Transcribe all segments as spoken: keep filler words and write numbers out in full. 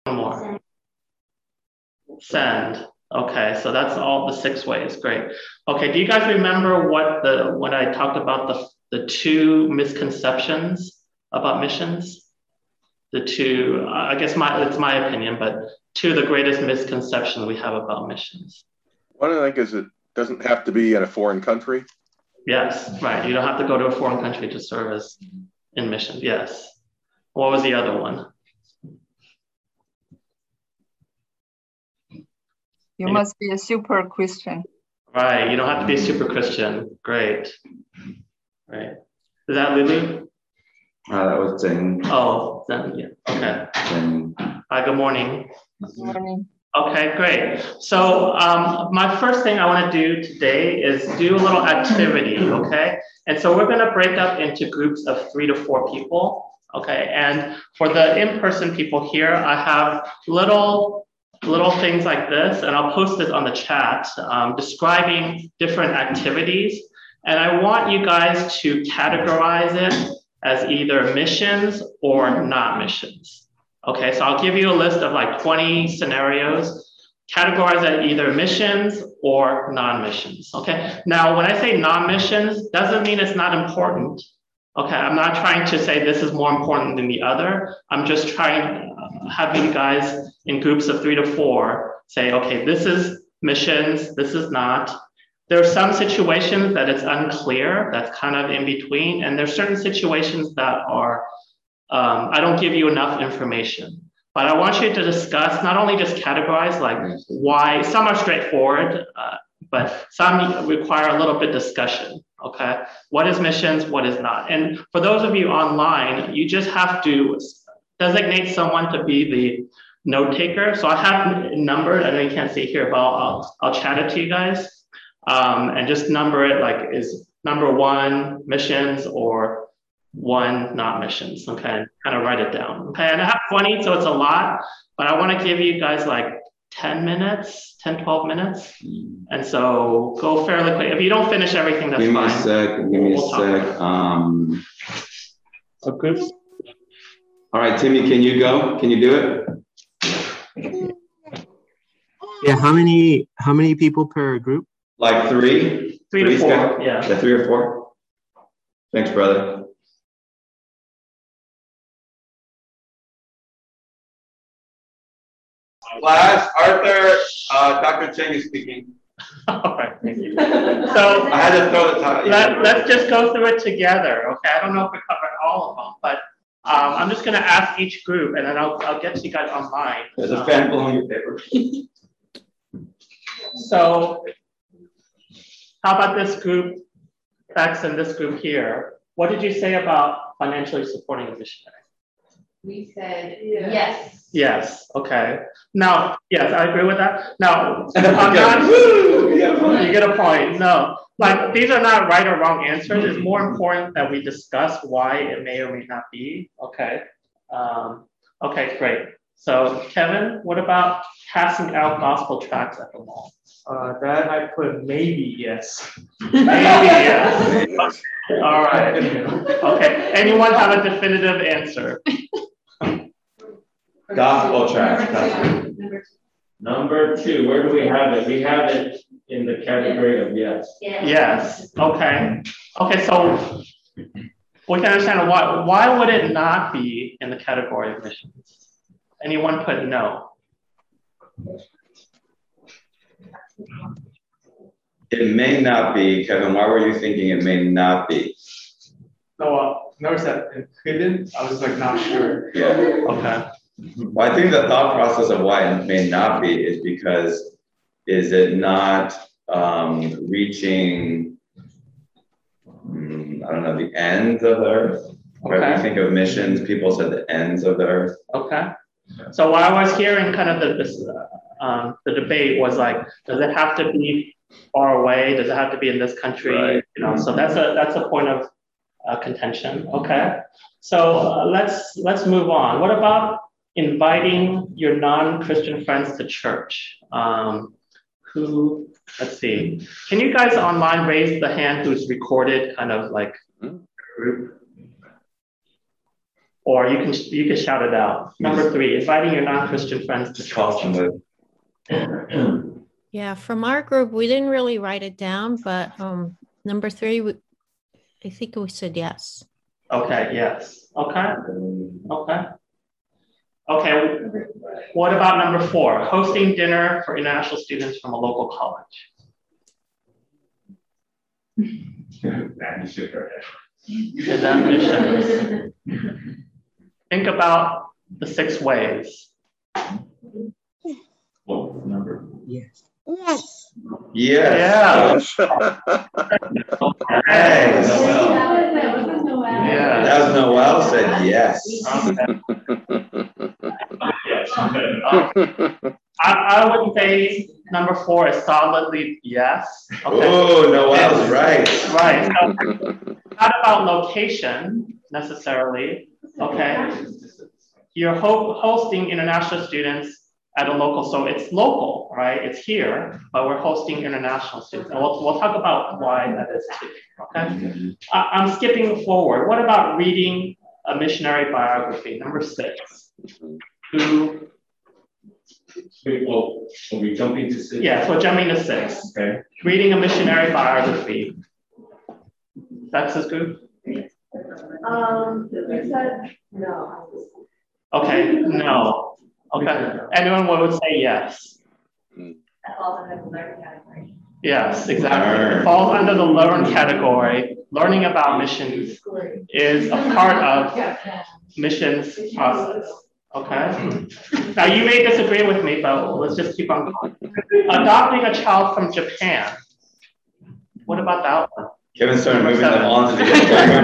One more. Send. Okay, so that's all the six ways. Great. Okay, do you guys remember what the when I talked about the the two misconceptions about missions? The two, I guess my it's my opinion, but two of the greatest misconceptions we have about missions. One I think is it doesn't have to be in a foreign country. Yes, right. You don't have to go to a foreign country to service in missions. Yes. What was the other one? You must be a super Christian. Right. You don't have to be a super Christian. Great. Right. Is that Lily? Uh, that was Zen. Oh, Zen. Yeah. Okay. Zen. Hi, good morning. Good morning. Okay, great. So um, my first thing I want to do today is do a little activity, okay? And so we're going to break up into groups of three to four people, okay? And for the in-person people here, I have little little things like this, and I'll post this on the chat, um, describing different activities. And I want you guys to categorize it as either missions or not missions. Okay, so I'll give you a list of like twenty scenarios, categorize as either missions or non-missions, okay? Now, when I say non-missions, doesn't mean it's not important, okay? I'm not trying to say this is more important than the other. I'm just trying, uh, having you guys in groups of three to four say, okay, this is missions, this is not. There are some situations that it's unclear, that's kind of in between, and there's certain situations that are Um, I don't give you enough information, but I want you to discuss, not only just categorize like why, some are straightforward, uh, but some require a little bit discussion, okay? What is missions, what is not? And for those of you online, you just have to designate someone to be the note taker. So I have numbered, I know you can't see here, but I'll, I'll, I'll chat it to you guys, um, and just number it like is number one missions or one not missions, okay? Kind of write it down, okay? And I have twenty, so it's a lot, but I wanna give you guys like ten minutes, ten, twelve minutes. And so go fairly quick. If you don't finish everything, that's give fine. Me a sec, give me we'll a sec. Um, okay. All right, Timmy, can you go? Can you do it? Yeah, how many, how many people per group? Like three? Three, three to four, guys? Yeah. Yeah, three or four? Thanks, brother. Class, Arthur, uh, Doctor Cheng is speaking. All right, thank you. So I had to throw the time. Let, let's just go through it together, okay? I don't know if we covered all of them, but um, I'm just gonna ask each group and then I'll, I'll get to you guys online. There's a fan blowing your paper. So how about this group, X, and this group here? What did you say about financially supporting a missionary? We said yes. Yes, okay. Now, yes, I agree with that. Now, I'm not, you get a point. No, like these are not right or wrong answers. It's more important that we discuss why it may or may not be. Okay. Um, okay, great. So Kevin, what about passing out gospel tracts at the mall? Uh, that I put maybe yes. Maybe yes. Okay. All right. Okay. Anyone have a definitive answer? Gospel tracts. Number two, where do we have it? We have it in the category of yes. Yes. Yes. Okay. Okay. So we can understand why. Why would it not be in the category of missions? Anyone put no? It may not be, Kevin. Why were you thinking it may not be? No, uh, notice that it couldn't. I was like not sure. Yeah. Okay. Well, I think the thought process of why it may not be is because is it not um, reaching, um, I don't know, the ends of the earth? Okay. When we think of missions, people said the ends of the earth. Okay. So while I was hearing kind of the this, uh, um, the debate was like, does it have to be far away? Does it have to be in this country? Right. You know, so that's a that's a point of uh, contention. Okay. So uh, let's let's move on. What about inviting your non-Christian friends to church? Um, who, let's see, can you guys online raise the hand who's recorded kind of like group? Or you can you can shout it out. Number three, inviting your non-Christian friends to church. Yeah, from our group, we didn't really write it down, but um, number three, we, I think we said yes. Okay, yes. Okay. Okay. Okay. What about number four? Hosting dinner for international students from a local college. Is that missions? Think about the six ways. What number? Yes. Yes. Yes. Yeah. Yes. Yeah. That was Noel said yes. I, I would say number four is solidly yes. Okay. Oh, Noel's right. Right. So, not about location necessarily. Okay. You're ho hosting international students at a local, so it's local, right? It's here, but we're hosting international students. And we'll, we'll talk about why that is too, okay? I, I'm skipping forward. What about reading a missionary biography? Number six. Who? Wait, well, are we jumping to six? Yeah, so jumping to six. Okay. Reading a missionary biography. That's his group? Um, we said no. Okay, no. Okay. Anyone would say yes? That falls under the learning category. Yes, exactly. Learn. It falls under the learn category. Learning about missions is a part of missions process. Okay. Now you may disagree with me, but let's just keep on going. Adopting a child from Japan. What about that one? Kevin started moving them on to the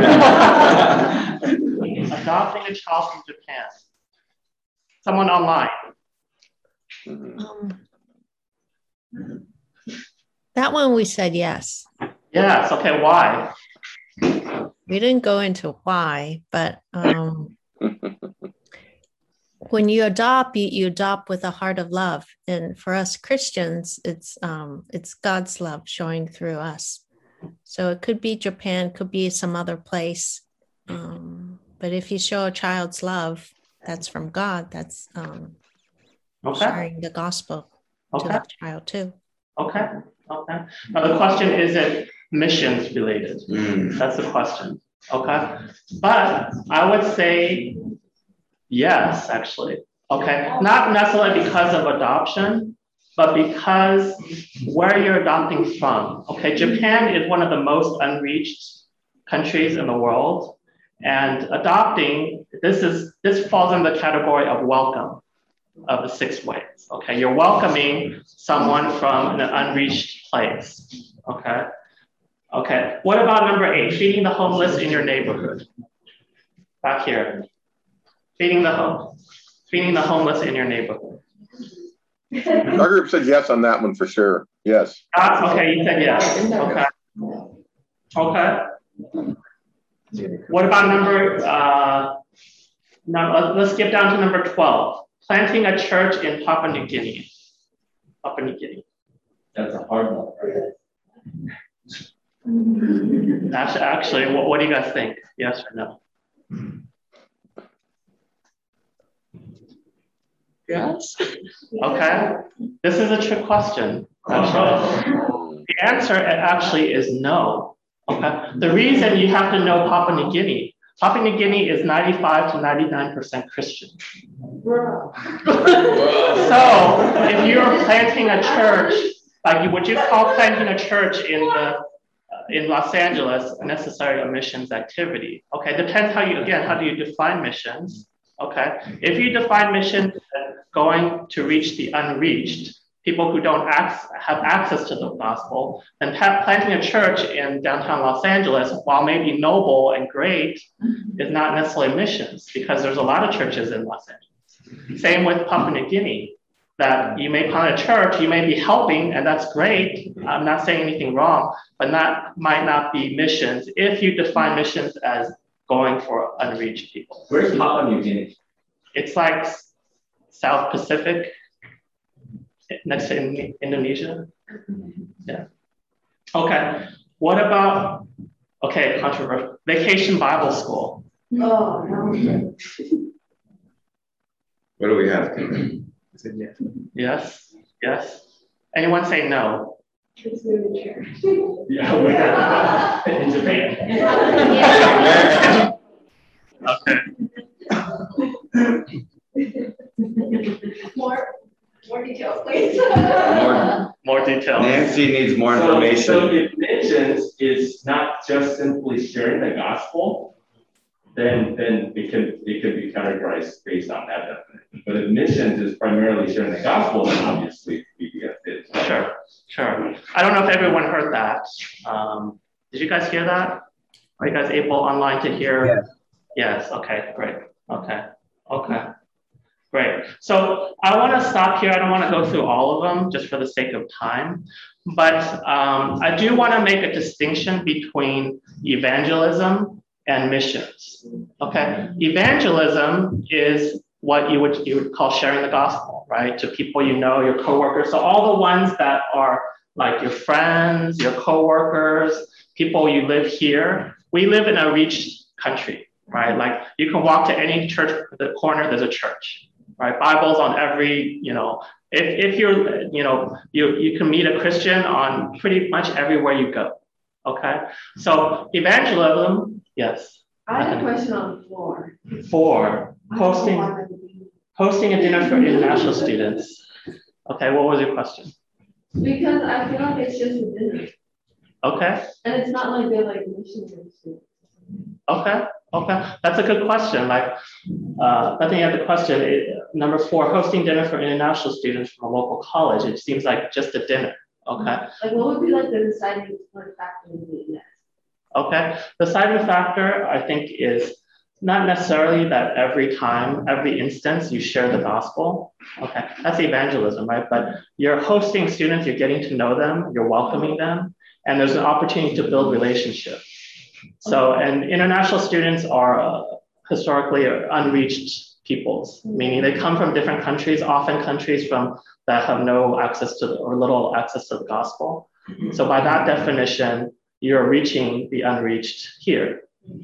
Adopting a child from Japan. Someone online. Um, that one we said yes. Yes. Okay. Why? We didn't go into why, but um, when you adopt, you, you adopt with a heart of love, and for us Christians, it's um, it's God's love showing through us. So it could be Japan, could be some other place, um, but if you show a child's love, that's from God. That's um, Okay. sharing the gospel Okay. to that child too. Okay. Okay. Now the question isn't missions related. Mm. That's the question. Okay. But I would say yes, actually. Okay. Not necessarily because of adoption, but because where you're adopting from. Okay. Japan is one of the most unreached countries in the world. And adopting, this is this falls in the category of welcome of the six ways. Okay. You're welcoming someone from an unreached place. Okay. Okay. What about number eight? Feeding the homeless in your neighborhood. Back here. Feeding the home, feeding the homeless in your neighborhood. Our group said yes on that one for sure. Yes. Ah, okay, you said yes. Okay. Okay. What about number? Uh, now let's skip down to number twelve. Planting a church in Papua New Guinea. Papua New Guinea. That's a hard one, right? Actually, actually what, what do you guys think? Yes or no? Yes. Okay. This is a trick question. Actually, the answer actually is no. Okay. The reason you have to know Papua New Guinea. Papua New Guinea is ninety-five to ninety-nine percent Christian. So if you're planting a church, like would you call planting a church in the in Los Angeles necessarily a missions activity? Okay, depends how you, again, how do you define missions? Okay, if you define missions as going to reach the unreached, people who don't ac- have access to the gospel, then pa- planting a church in downtown Los Angeles, while maybe noble and great, is not necessarily missions, because there's a lot of churches in Los Angeles. Same with Papua New Guinea, that you may plant a church, you may be helping, and that's great. I'm not saying anything wrong, but that might not be missions if you define missions as going for unreached people. Where's Papua New Guinea? It's like South Pacific, next to in- Indonesia. Yeah. Okay. What about, okay, controversial, Vacation Bible School. Oh, no. What do we have? Yes, yes. Anyone say no? It's really true. Yeah, we're in Japan. Okay. More, more details, please. More, More details. Nancy needs more So, information. so if missions is not just simply sharing the gospel, then then it can it can be categorized based on that definition. But if missions is primarily sharing the gospel, then obviously B B S is. Sure, sure. I don't know if everyone heard that. Um, did you guys hear that? Are you guys able online to hear? Yeah. Yes, okay, great. Okay, okay, great. So I want to stop here. I don't want to go through all of them just for the sake of time. But um, I do want to make a distinction between evangelism and missions. Okay, evangelism is what you would you would call sharing the gospel, right? To people you know, your coworkers. So all the ones that are like your friends, your coworkers, people you live here. We live in a reached country, right? Like you can walk to any church, the corner, there's a church, right? Bibles on every, you know, if if you're, you know, you you can meet a Christian on pretty much everywhere you go. Okay, so evangelism. Yes. I have a question on the floor. For hosting, hosting a dinner for international students. Okay, what was your question? Because I feel like it's just a dinner. Okay. And it's not like they're like missionary students. Okay. Okay. That's a good question. Like, uh, I think you have the question. It, number four, hosting dinner for international students from a local college. It seems like just a dinner. Okay. Like, what would be like the deciding factor in doing that? Okay, the deciding factor, I think, is not necessarily that every time, every instance you share the gospel. Okay, that's evangelism, right? But you're hosting students, you're getting to know them, you're welcoming them, and there's an opportunity to build relationship. So, and international students are uh, historically unreached peoples, meaning they come from different countries, often countries from that have no access to the, or little access to the gospel. So by that definition, you're reaching the unreached here.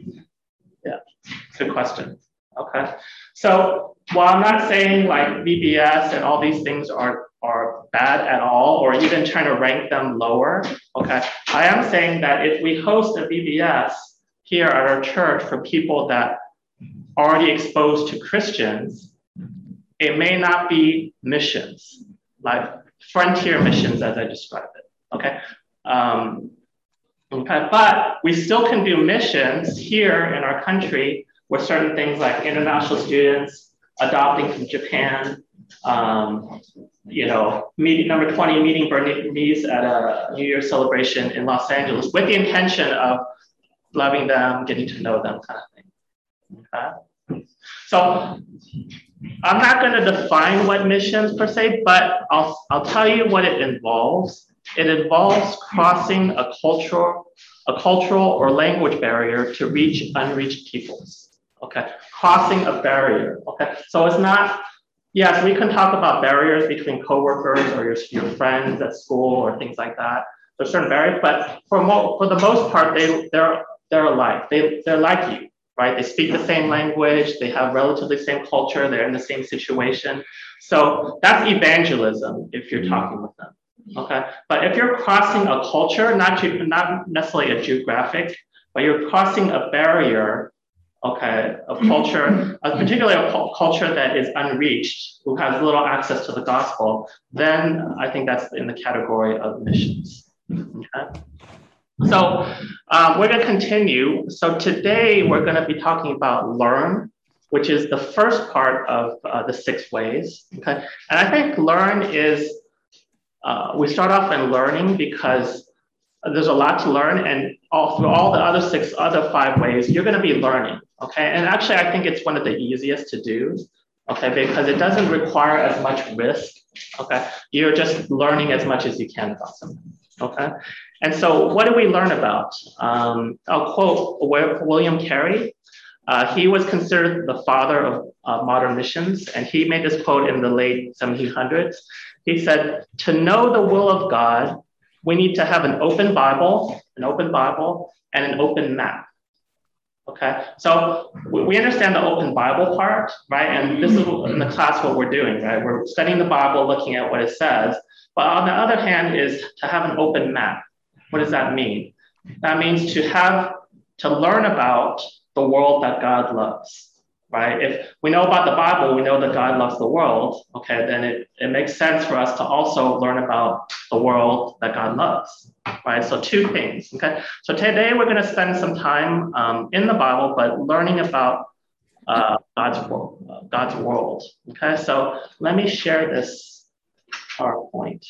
Yeah, good question. Okay, so while I'm not saying like V B S and all these things are, are bad at all, or even trying to rank them lower, okay, I am saying that if we host a V B S here at our church for people that are already exposed to Christians, it may not be missions, like frontier missions as I described it, okay? Um, Okay, but we still can do missions here in our country with certain things like international students adopting from Japan, um, you know, meeting number twenty, meeting Burmese at a New Year's celebration in Los Angeles with the intention of loving them, getting to know them kind of thing. Okay, so I'm not going to define what missions per se, but I'll, I'll tell you what it involves. It involves crossing a cultural, a cultural or language barrier to reach unreached peoples. Okay, crossing a barrier. Okay, so it's not. Yes, we can talk about barriers between coworkers or your, your friends at school or things like that. There's certain barriers, but for mo for the most part, they they're they're alike. They they're like you, right? They speak the same language. They have relatively same culture. They're in the same situation. So that's evangelism if you're talking with them. Okay, but if you're crossing a culture, not ge- not necessarily a geographic, but you're crossing a barrier, okay, of culture, uh, particularly a cu- culture that is unreached, who has little access to the gospel, then I think that's in the category of missions. Okay, so um, we're going to continue. So today we're going to be talking about learn, which is the first part of uh, the six ways. Okay, and I think learn is Uh, we start off in learning because there's a lot to learn, and all through all the other six, other five ways, you're going to be learning, okay? And actually, I think it's one of the easiest to do, okay, because it doesn't require as much risk, okay? You're just learning as much as you can about something, okay? And so what do we learn about? Um, I'll quote William Carey. Uh, he was considered the father of uh, modern missions, and he made this quote in the late seventeen hundreds. He said, "To know the will of God, we need to have an open Bible, an open Bible, and an open map." Okay, so we, we understand the open Bible part, right? And this is in the class what we're doing, right? We're studying the Bible, looking at what it says. But on the other hand is to have an open map. What does that mean? That means to have, to learn about the world that God loves. Right? If we know about the Bible, we know that God loves the world, okay, then it, it makes sense for us to also learn about the world that God loves, right? So two things, okay? So today we're gonna spend some time um, in the Bible, but learning about uh, God's world, uh, God's world, okay? So let me share this PowerPoint.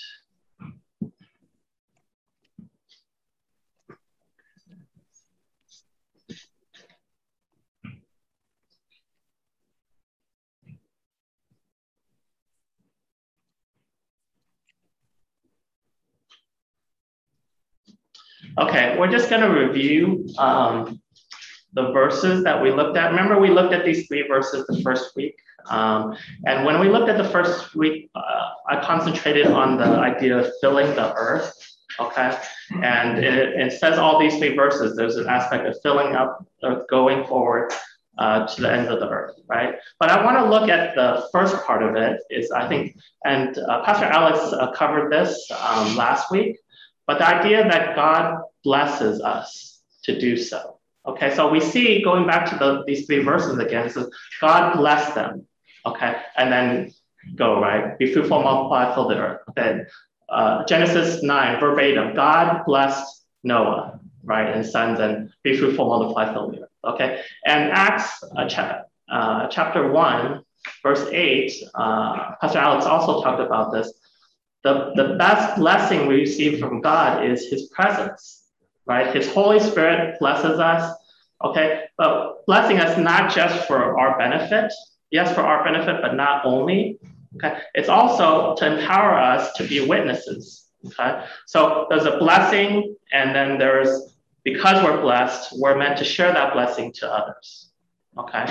Okay, we're just going to review um, the verses that we looked at. Remember, we looked at these three verses the first week. Um, and when we looked at the first week, uh, I concentrated on the idea of filling the earth. Okay, and it, it says all these three verses. There's an aspect of filling up, earth, going forward uh, to the ends of the earth, right? But I want to look at the first part of it. Is I think, and uh, Pastor Alex uh, covered this um, last week. But the idea that God blesses us to do so. Okay, so we see going back to the, these three verses again, it says, God bless them. Okay, and then go, right? Be fruitful, multiply, fill the earth. Okay, uh, Genesis nine, verbatim, God blessed Noah, right, and sons, and be fruitful, multiply, fill the earth. Okay, and Acts uh, cha- uh, chapter one, verse eight, uh, Pastor Alex also talked about this. The, the best blessing we receive from God is his presence, right? His Holy Spirit blesses us, okay? But blessing us not just for our benefit, yes, for our benefit, but not only, okay? It's also to empower us to be witnesses, okay? So there's a blessing, and then there's, because we're blessed, we're meant to share that blessing to others, okay?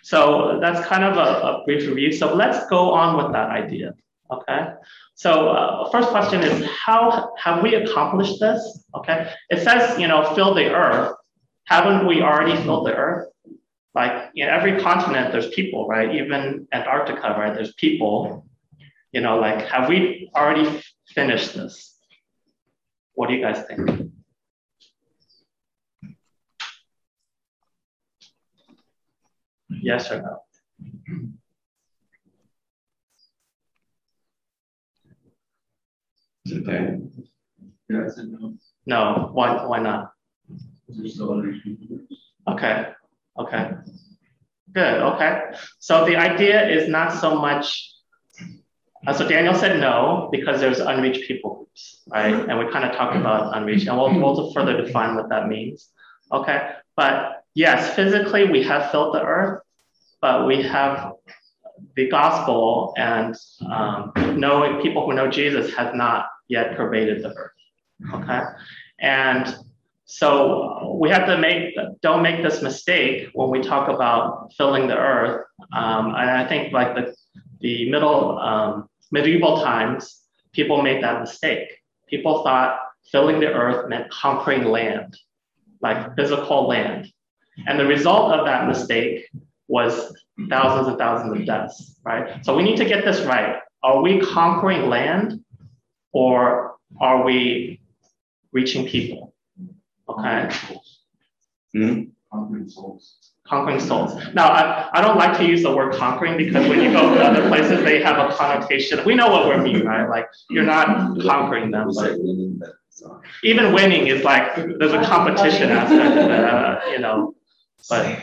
So that's kind of a, a brief review. So let's go on with that idea, okay? So uh, first question is, how have we accomplished this? Okay, it says, you know, fill the earth. Haven't we already filled the earth? Like, in every continent, there's people, right? Even Antarctica, right? There's people. You know, like, have we already finished this? What do you guys think? Yes or no? Okay. Yes and no. No, why, why not? There's still other people. Okay, okay, good, okay. So the idea is not so much, uh, so Daniel said no, because there's unreached people groups, right? And we kind of talked about unreached, and we'll, we'll further define what that means, okay? But yes, physically we have filled the earth, but we have the gospel and um, knowing people who know Jesus has not yet pervaded the earth, okay? And so we have to make, don't make this mistake when we talk about filling the earth. Um, and I think like the, the middle, um, medieval times, people made that mistake. People thought filling the earth meant conquering land, like physical land. And the result of that mistake was thousands and thousands of deaths, right? So we need to get this right. Are we conquering land or are we reaching people? Okay. Mm-hmm. Conquering souls. Conquering souls. Now, I, I don't like to use the word conquering because when you go to other places, they have a connotation. We know what we mean, right? Like you're not conquering them. But even winning is like, there's a competition aspect of it, uh, you know, but.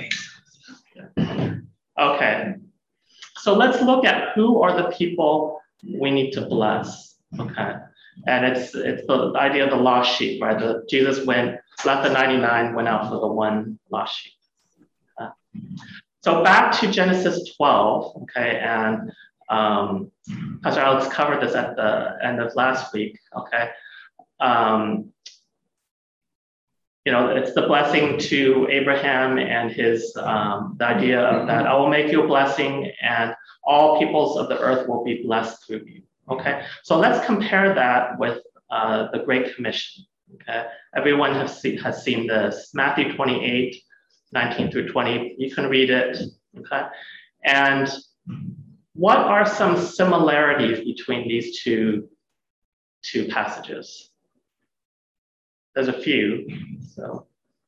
Okay, so let's look at who are the people we need to bless, okay? And it's it's the, the idea of the lost sheep, right? The, Jesus went, left the ninety-nine, went out for the one lost sheep. Okay? So back to Genesis twelve, okay? And um, Pastor Alex covered this at the end of last week, okay? Um, You know, it's the blessing to Abraham and his, um, the idea of that I will make you a blessing and all peoples of the earth will be blessed through you, okay? So let's compare that with uh, the Great Commission, okay? Everyone has, see, has seen this. Matthew twenty-eight, nineteen through twenty. You can read it, okay? And what are some similarities between these two, two passages? There's a few, so.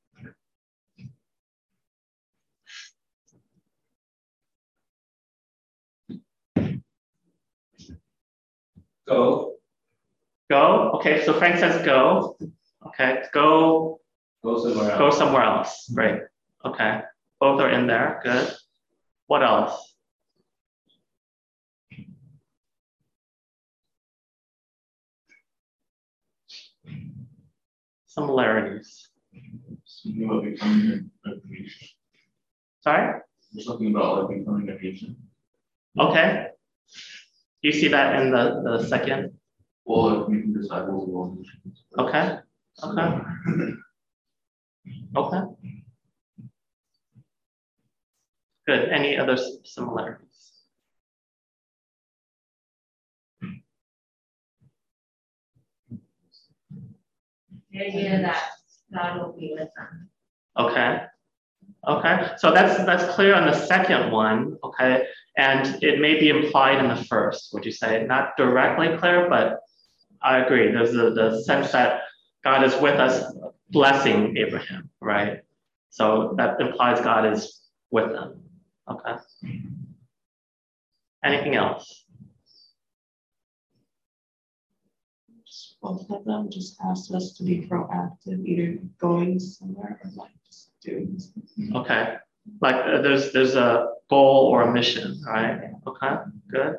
Go. Go, okay, so Frank says go. Okay, go, Go somewhere else. go somewhere else, great. Okay, both are in there, good. What else? Similarities. Something about becoming a, a nation. Sorry? There's something about like becoming a nation. Okay. Do you see that in the, the second? Well, like making disciples of all nations. Okay. Okay. Okay. Good. Any other s- similarities? The idea that God will be with them. Okay. Okay. So that's that's clear on the second one. Okay. And it may be implied in the first. Would you say not directly clear, but I agree. There's the, the sense that God is with us, blessing Abraham, right? So that implies God is with them. Okay. Anything else? Both of them just asked us to be proactive, either going somewhere or like just doing something. Okay. Like uh, there's there's a goal or a mission, right? Okay. Good.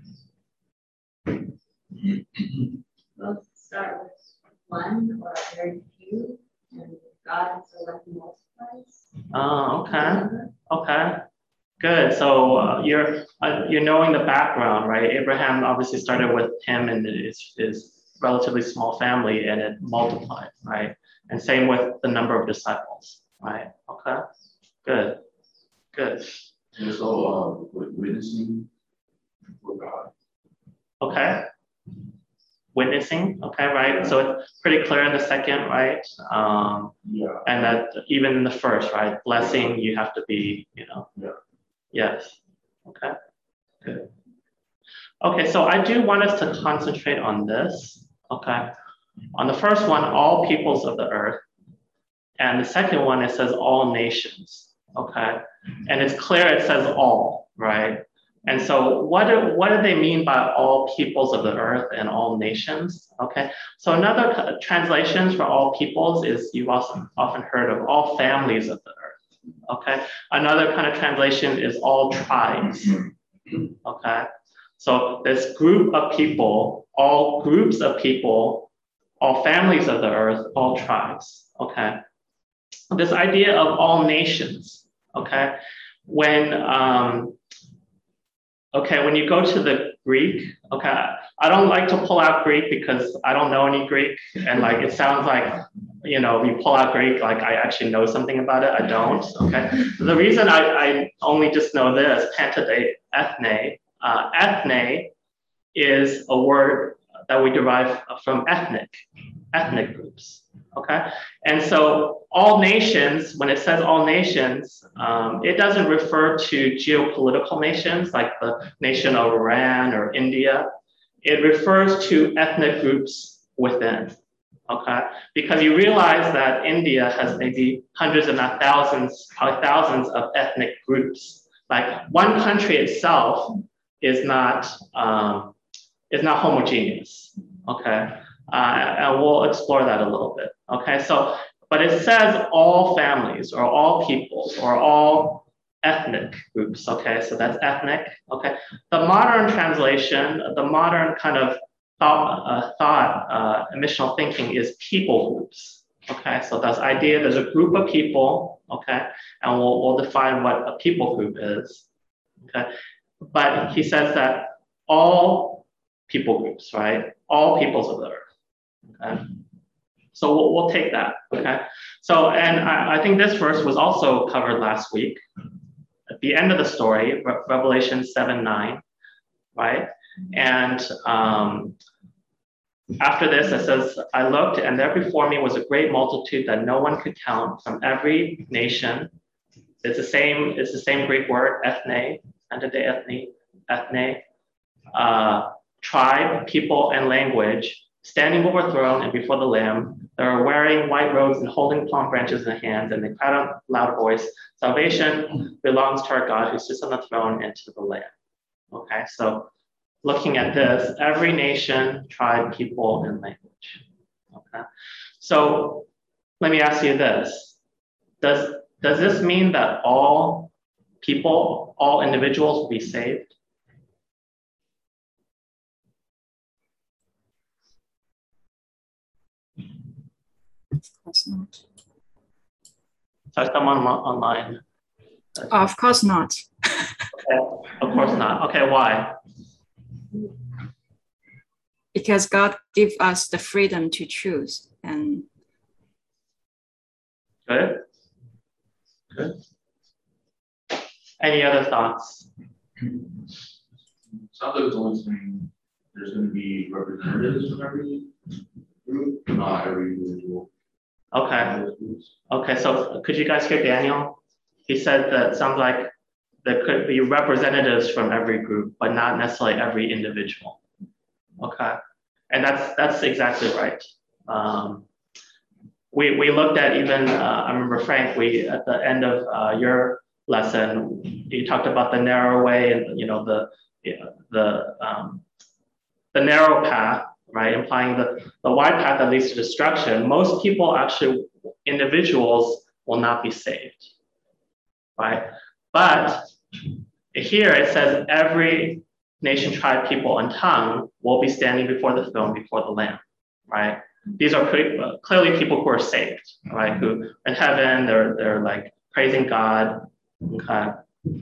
Both start with one or very few, and God is the one who multiplies. Oh, okay. Okay. Good. So uh, you're uh, you're knowing the background, right? Abraham obviously started with him and his his relatively small family, and it multiplied, right? And same with the number of disciples, right? Okay. Good. Good. And so, uh, witnessing for God. Okay. Witnessing. Okay. Right. So it's pretty clear in the second, right? Um, Yeah. and that even in the first, right? Blessing, you have to be, you know. Yeah. Yes. Okay. Good. Okay, so I do want us to concentrate on this. Okay. On the first one, all peoples of the earth. And the second one, it says all nations. Okay. And it's clear it says all, right? And so what do, what do they mean by all peoples of the earth and all nations? Okay. So another translations for all peoples is you've also often heard of all families of the earth. Okay. Another kind of translation is all tribes. Okay. So this group of people, all groups of people, all families of the earth, all tribes. Okay. This idea of all nations. Okay. When um, okay, when you go to the Greek, okay, I don't like to pull out Greek because I don't know any Greek, and like it sounds like, you know, you pull out Greek, like I actually know something about it. I don't. Okay. The reason I, I only just know this, pantade ethne, uh, ethne is a word that we derive from ethnic, ethnic groups. Okay. And so all nations, when it says all nations, um, it doesn't refer to geopolitical nations like the nation of Iran or India. It refers to ethnic groups within. Okay. Because you realize that India has maybe hundreds and not thousands, probably thousands of ethnic groups. Like one country itself is not, um, is not homogeneous. Okay. Uh, and we'll explore that a little bit. Okay, so, but it says all families or all peoples or all ethnic groups. Okay, so that's ethnic. Okay, the modern translation, the modern kind of thought, uh, thought uh, missional thinking is people groups. Okay, so that's idea. There's a group of people. Okay, and we'll we'll define what a people group is. Okay, but he says that all people groups, right? All peoples of the earth. Okay. So we'll, we'll take that, okay? So, and I, I think this verse was also covered last week. At the end of the story, Re- Revelation seven nine, right? And um, after this, it says, I looked, and there before me was a great multitude that no one could count from every nation, it's the same, it's the same Greek word, ethne, entity ethne, ethne, uh, tribe, people, and language, standing before the throne and before the Lamb. They are wearing white robes and holding palm branches in their hands, and they cried out a loud voice, salvation belongs to our God who sits on the throne and to the Lamb. Okay, so looking at this, every nation, tribe, people, and language. Okay, so let me ask you this. Does, does this mean that all people, all individuals will be saved? Of course not. So someone online. Of course not. Okay. Of course not. Okay, why? Because God gives us the freedom to choose. And good. Good. Any other thoughts? Sounds like it's only saying there's going to be representatives from every group, not every individual. Okay. Okay, so could you guys hear Daniel? He said that it sounds like there could be representatives from every group, but not necessarily every individual. Okay, and that's that's exactly right. Um, we we looked at even uh, I remember Frank. We at the end of uh, your lesson, you talked about the narrow way and you know the you know, the um, the narrow path. Right, implying the, the wide path that leads to destruction. Most people actually, individuals will not be saved, right? But here it says every nation, tribe, people, and tongue will be standing before the throne, before the Lamb, right? These are pretty, uh, clearly people who are saved, right? Who in heaven, they're, they're like praising God, okay?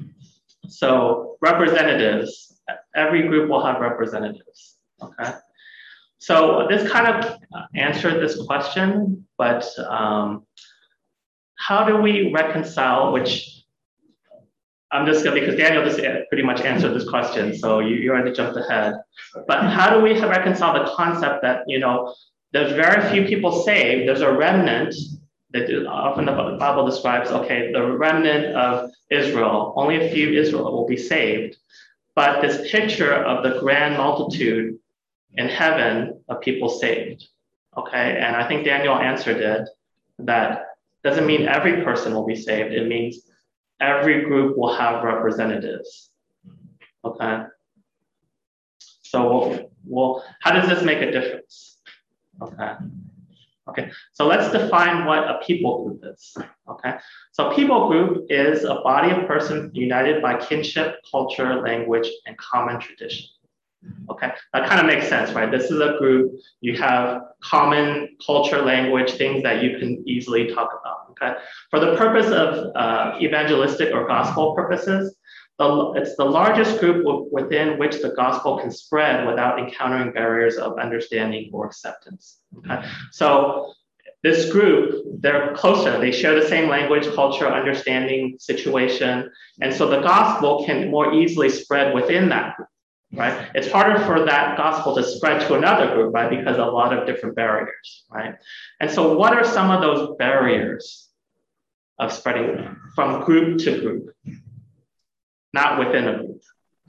So representatives, every group will have representatives, okay? So this kind of answered this question, but um, how do we reconcile, which I'm just gonna, because Daniel just pretty much answered this question, so you, you already jumped ahead. But how do we reconcile the concept that, you know, there's very few people saved, there's a remnant that often the Bible describes, okay, the remnant of Israel, only a few Israel will be saved. But this picture of the grand multitude in heaven of people saved, okay? And I think Daniel answered it, that doesn't mean every person will be saved. It means every group will have representatives, okay? So we'll, we'll, how does this make a difference? Okay, okay. So let's define what a people group is, okay? So a people group is a body of persons united by kinship, culture, language, and common tradition. Okay, that kind of makes sense, right? This is a group, you have common culture, language, things that you can easily talk about, okay? For the purpose of uh, evangelistic or gospel purposes, the, it's the largest group within which the gospel can spread without encountering barriers of understanding or acceptance, okay? So this group, they're closer, they share the same language, culture, understanding, situation, and so the gospel can more easily spread within that group. Right? It's harder for that gospel to spread to another group, right? Because a lot of different barriers, right? And so what are some of those barriers of spreading from group to group, not within a group?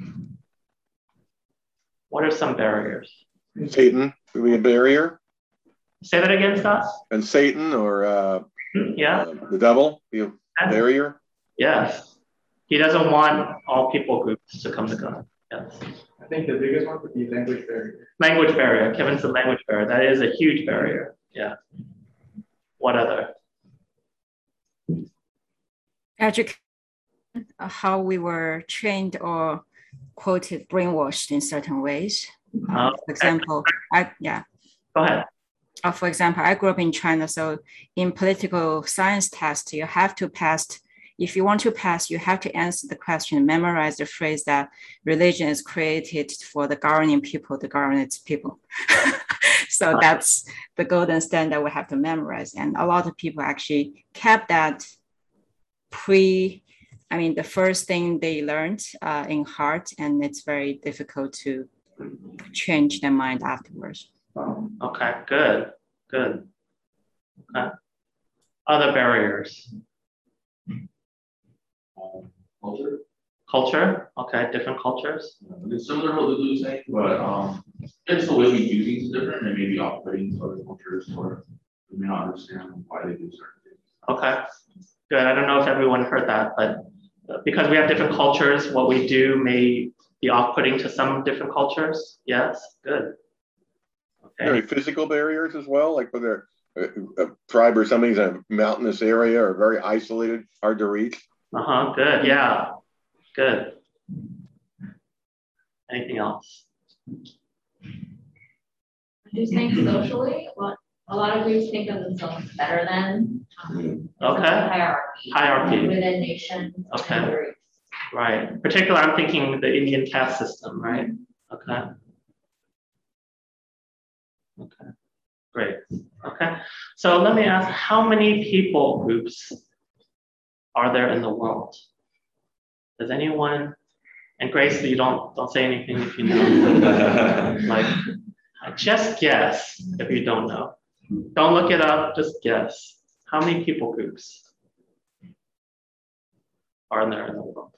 What are some barriers? Satan would be a barrier. Say that again, Scott? And Satan or uh, yeah, uh, the devil be a barrier? Yes. He doesn't want all people groups to come to God. Yes. I think the biggest one would be language barrier. Language barrier. Kevin said language barrier. That is a huge barrier. Yeah. What other? Education, how we were trained or quoted, brainwashed in certain ways. Uh, for example, I yeah. Go ahead. Uh, for example, I grew up in China, so in political science tests, you have to pass. If you want to pass, you have to answer the question, memorize the phrase that religion is created for the governing people to govern its people. So that's the golden standard we have to memorize. And a lot of people actually kept that pre, I mean, the first thing they learned uh, in heart, and it's very difficult to change their mind afterwards. Okay, good, good. Okay. Other barriers. culture. Culture, okay, different cultures. Uh, It's similar to what Lulu was saying, but um, it's the way we do things is different, and maybe operating to other cultures, or we may not understand why they do certain things. Okay, good. I don't know if everyone heard that, but because we have different cultures, what we do may be off-putting to some different cultures. Yes, good. Okay. Any physical barriers as well, like whether a, a tribe or something's in a mountainous area or very isolated, hard to reach? Uh-huh, good, yeah, good. Anything else? I just think socially, what a lot of groups think of themselves better than um, Okay. hierarchy. Hierarchy. Within nations. Okay. And groups. Right. Particularly, I'm thinking the Indian caste system, right? Okay. Okay. Great. Okay. So let me ask, how many people groups are there in the world? Does anyone? And Grace, you don't don't say anything if you know. Like, just guess if you don't know. Don't look it up. Just guess. How many people groups are there in the world?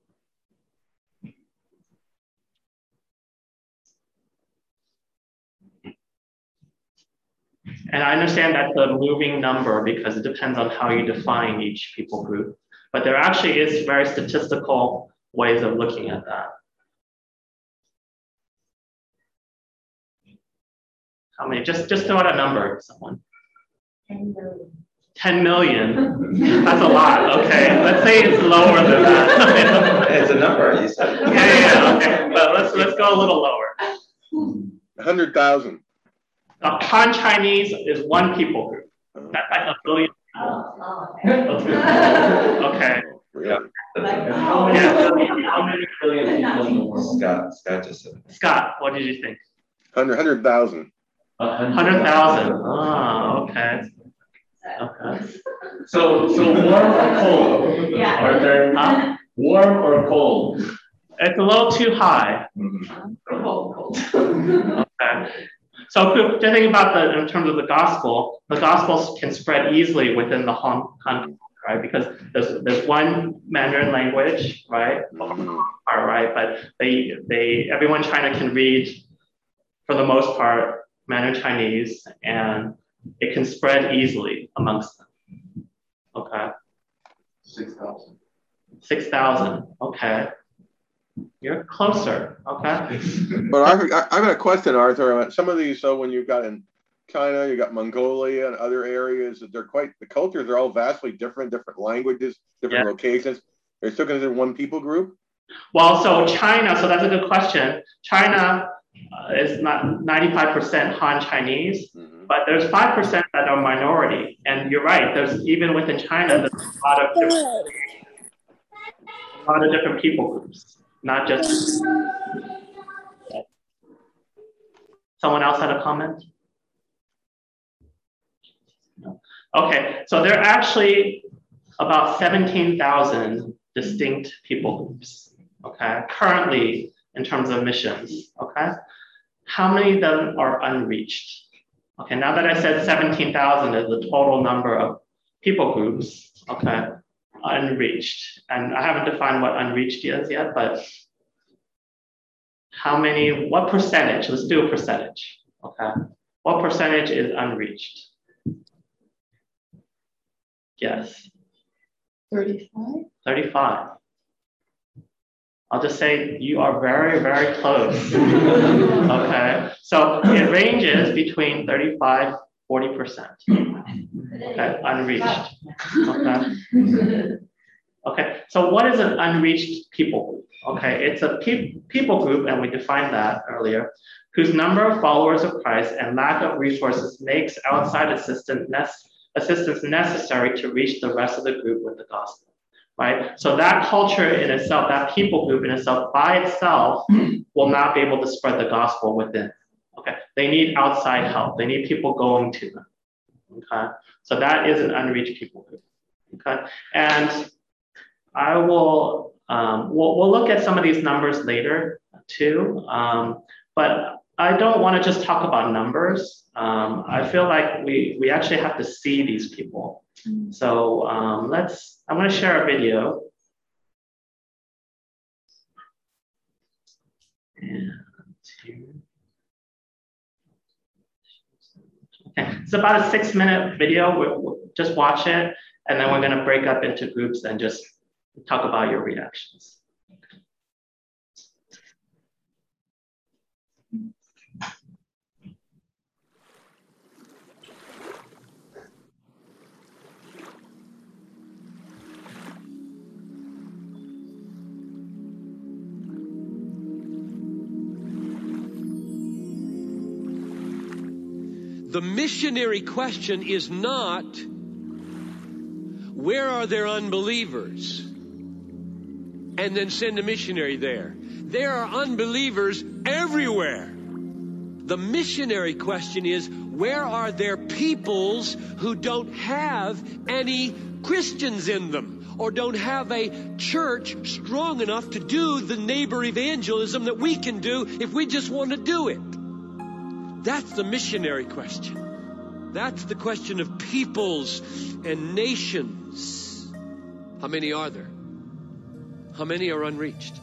And I understand that's a moving number because it depends on how you define each people group. But there actually is very statistical ways of looking at that. How many? Just, just throw out a number, someone. ten million. ten million. That's a lot, okay. Let's say it's lower than that. It's a number, you said. Yeah, yeah, okay. But let's, let's go a little lower. one hundred thousand. Uh, Han Chinese is one people group. That's like a billion. Oh, oh, okay. Okay. Really? How many, Yeah. how many billion people in the world? Scott, Scott just said. Scott, what did you think? one hundred thousand. one hundred thousand. Oh, okay. Okay. So, so warm or cold? Yeah. Are there Huh? warm or cold? It's a little too high. Cold, cold. Okay. So just think about the in terms of the gospel. The gospels can spread easily within the Hong Kong, right? Because there's there's one Mandarin language, right? Mhm. All right, but they they everyone in China can read, for the most part, Mandarin Chinese, and it can spread easily amongst them. Okay. Six thousand. Six thousand. Okay. You're closer. Okay. But I, I, I've got a question, Arthur. Some of these, so when you've got in China, you got Mongolia and other areas, that they're quite, the cultures are all vastly different, different languages, different Yeah. locations. They're still considered one people group? Well, so China. So that's a good question. China uh, is not ninety-five percent Han Chinese, Mm-hmm. but there's five percent that are minority. And you're right. There's even within China, there's a lot of different, a lot of different people groups. Not just. Someone else had a comment? No. Okay, so there are actually about seventeen thousand distinct people groups, okay, currently in terms of missions, okay? How many of them are unreached? Okay, now that I said seventeen thousand is the total number of people groups, okay? Unreached, and I haven't defined what unreached is yet, but how many, what percentage, let's do a percentage, okay? What percentage is unreached? Yes. thirty-five? thirty-five. I'll just say you are very, very close, okay? So it ranges between thirty-five, forty percent. Okay, unreached. Okay. Okay, so what is an unreached people group? Okay, it's a pe people group, and we defined that earlier, whose number of followers of Christ and lack of resources makes outside assistance, ne assistance necessary to reach the rest of the group with the gospel, right? So that culture in itself, that people group in itself, by itself, will not be able to spread the gospel within. Okay, they need outside help. They need people going to them. Okay, so that is an unreached people group. Okay, and I will, um, we'll, we'll look at some of these numbers later too, um, but I don't want to just talk about numbers. Um, I feel like we, we actually have to see these people. So um, let's, I'm going to share a video. And here. Okay, it's about a six minute video. We'll, we'll just watch it, and then we're gonna break up into groups and just talk about your reactions. The missionary question is not, where are there unbelievers? And then send a missionary there. There are unbelievers everywhere. The missionary question is, where are there peoples who don't have any Christians in them, or don't have a church strong enough to do the neighbor evangelism that we can do if we just want to do it? That's the missionary question. That's the question of peoples and nations. How many are there? How many are unreached?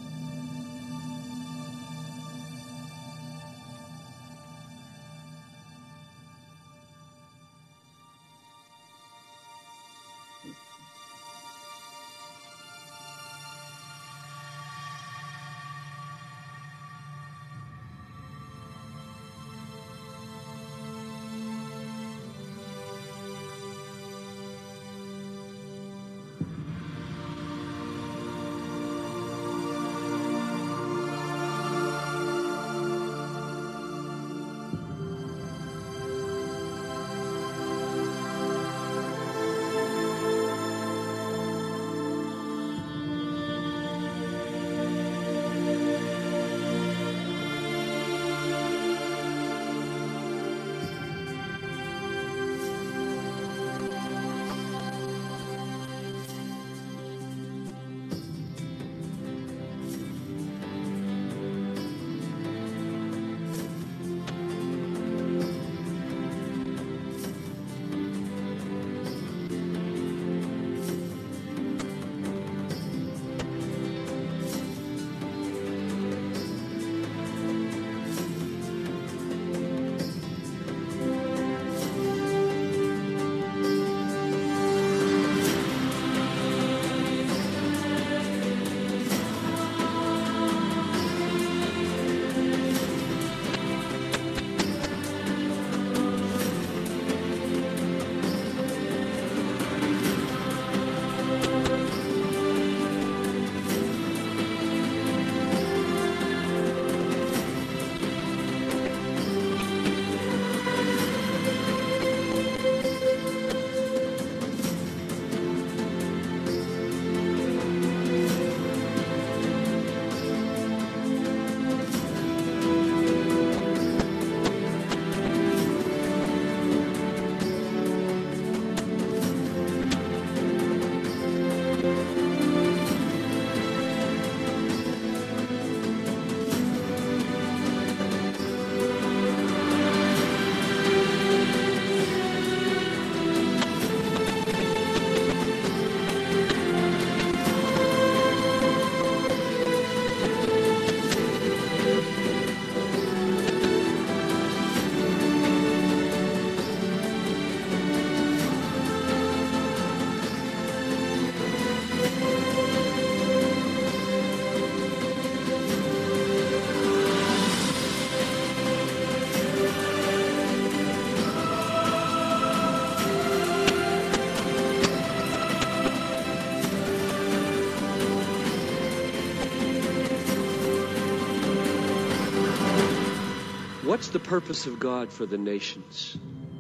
What's the purpose of God for the nations?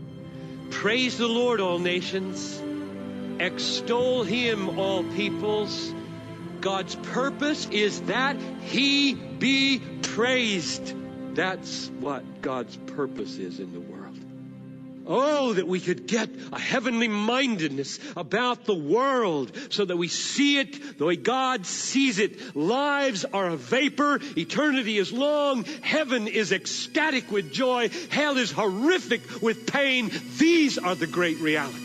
Praise the Lord, all nations. Extol him, all peoples. God's purpose is that he be praised. That's what God's purpose is in the world. Oh, that we could get a heavenly mindedness about the world so that we see it the way God sees it. Lives are a vapor. Eternity is long. Heaven is ecstatic with joy. Hell is horrific with pain. These are the great realities.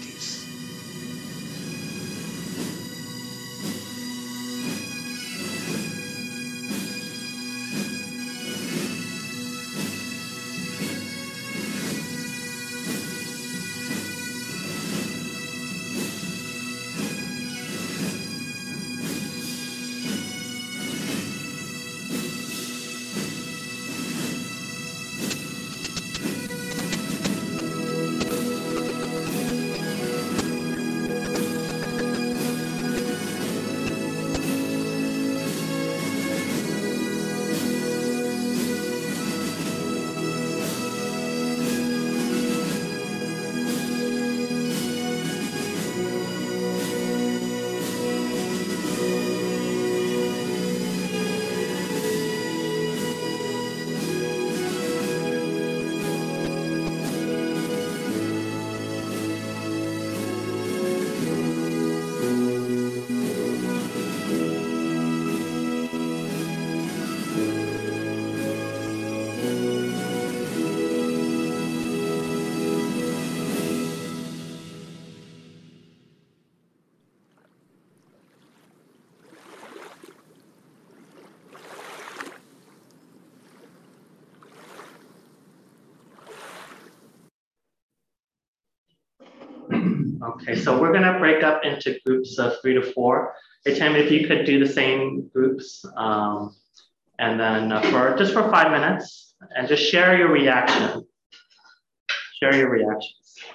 Okay, so we're gonna break up into groups of three to four. Hey, Tim, if you could do the same groups, um, and then uh, for just for five minutes, and just share your reaction. Share your reactions.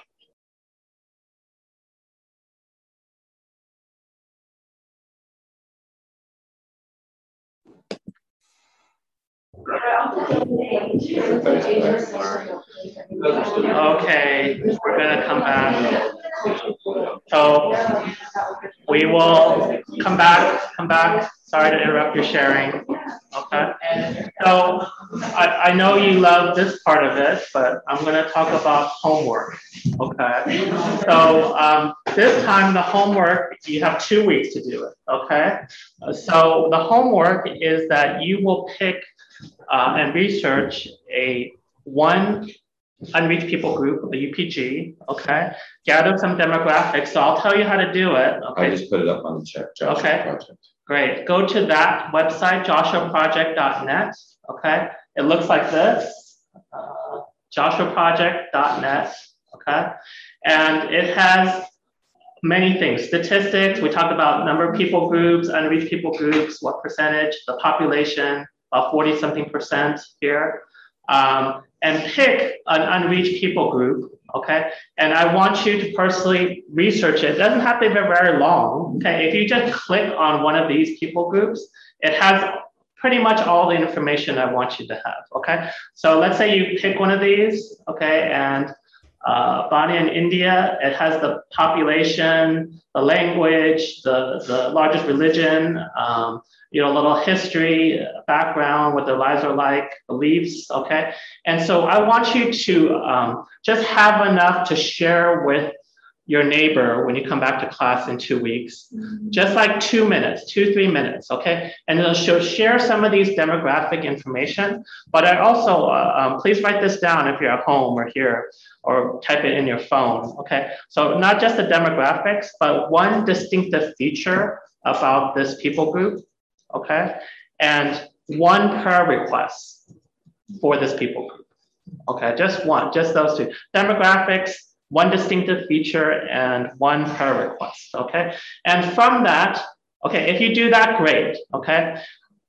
Okay, we're gonna come back. So we will come back, come back. Sorry to interrupt your sharing. Okay. So I, I know you love this part of it, but I'm gonna talk about homework. Okay. So um, this time the homework, you have two weeks to do it. Okay. So the homework is that you will pick uh, and research a one unreached people group, a U P G, okay? Gather some demographics. So I'll tell you how to do it. Okay. I just put it up on the chat. Joshua okay. Project. Great. Go to that website, joshua project dot net. Okay. It looks like this, uh, joshua project dot net. Okay. And it has many things. Statistics. We talked about number of people groups, unreached people groups, what percentage, the population, about forty something percent here. Um, and pick an unreached people group, okay? And I want you to personally research it. It doesn't have to be very long, okay? If you just click on one of these people groups, it has pretty much all the information I want you to have, okay? So let's say you pick one of these, okay? And uh, Bonnie in India, it has the population, the language, the, the largest religion, um, you know, a little history, background, what their lives are like, beliefs, okay? And so I want you to um, just have enough to share with your neighbor when you come back to class in two weeks, mm-hmm. just like two minutes, two, three minutes, okay? And it'll show, share some of these demographic information, but I also, uh, um, please write this down if you're at home or here, or type it in your phone, okay? So not just the demographics, but one distinctive feature about this people group, okay? And one prayer request for this people group, okay? Just one, just those two. Demographics, one distinctive feature, and one prayer request, okay? And from that, okay, if you do that, great, okay?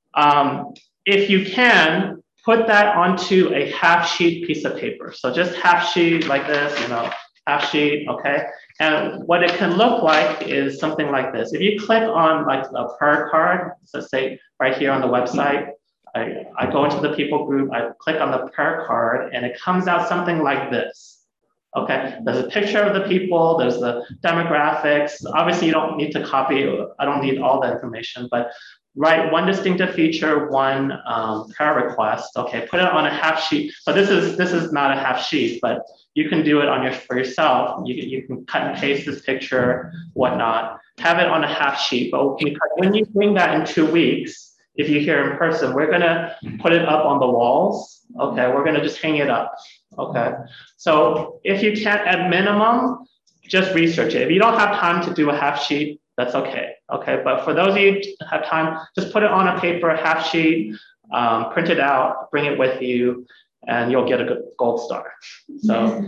Um, if you can, put that onto a half sheet piece of paper. So just half sheet like this, you know, half sheet, okay? And what it can look like is something like this. If you click on like a prayer card, so say right here on the website, I, I go into the people group, I click on the prayer card, and it comes out something like this. Okay, there's a picture of the people, there's the demographics. Obviously, you don't need to copy, I don't need all the information, but write one distinctive feature, one um, prayer request. Okay, put it on a half sheet. So this is this is not a half sheet, but you can do it on your for yourself. You can, you can cut and paste this picture, whatnot. Have it on a half sheet. But when you bring that in two weeks, if you're here in person, we're gonna put it up on the walls. Okay, we're gonna just hang it up. Okay, so if you can't, at minimum, just research it. If you don't have time to do a half sheet, that's okay. Okay, but for those of you who have time, just put it on a paper, half sheet, um, print it out, bring it with you, and you'll get a good gold star. So, um,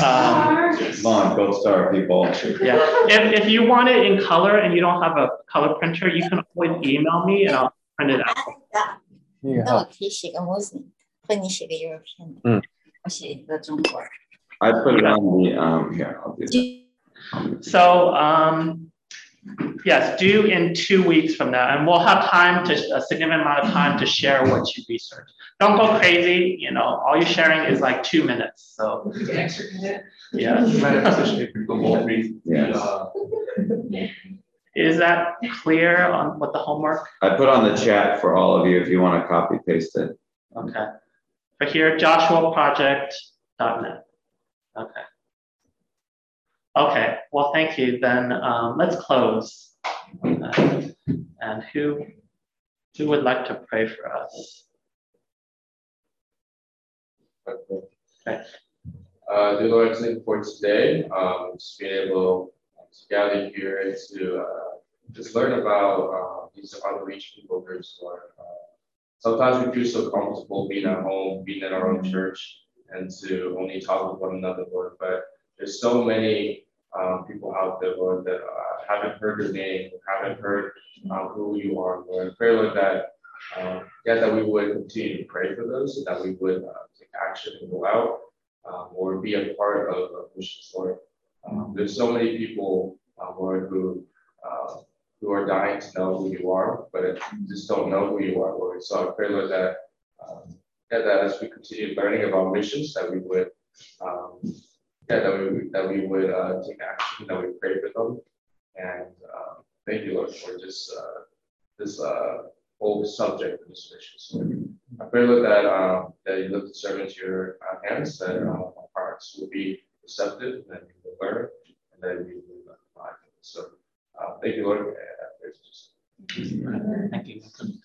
come on, gold star people. Yeah, if, if you want it in color and you don't have a color printer, you can always email me and I'll print it out. Yeah. 那我可以写个 Muslim， 或你写个 European， 嗯，我写一个中国人。 I put it on the um here. I'll do that. So um. Yes, due in two weeks from now, and we'll have time to a significant amount of time to share what you research. Don't go crazy, you know. All you're sharing is like two minutes. So extra minute. Yeah. Yes. Is that clear on what the homework? I put on the chat for all of you if you want to copy paste it. Okay. For here, joshua project dot net. Okay. Okay, well, thank you. Then um, let's close. Okay. And who, who would like to pray for us? Okay. Uh, dear Lord, thank you for today. Um, just being able to gather here to uh, just learn about uh, these unreached people groups. Lord. Uh, sometimes we feel so comfortable being at home, being in our own church, and to only talk with one another, Lord. But there's so many um, people out there, Lord, that uh, haven't heard your name, haven't heard uh, who you are, Lord. I pray, Lord, that um, yeah, that we would continue to pray for those, and that we would uh, take action and go out um, or be a part of, of missions, Lord. Um, there's so many people, uh, Lord, who uh, who are dying to know who you are, but just don't know who you are, Lord. So I pray, Lord, that um, yeah, that as we continue learning about missions, that we would um, yeah, that we that we would uh, take action, that we pray for them, and uh, thank you, Lord, for this uh, this uh, whole subject of this mission. So I pray, Lord, that um, that you lift the servant to your uh, hands, that uh, our hearts will be receptive, and that we will learn, and that we will apply. So uh, thank you, Lord. Thank you.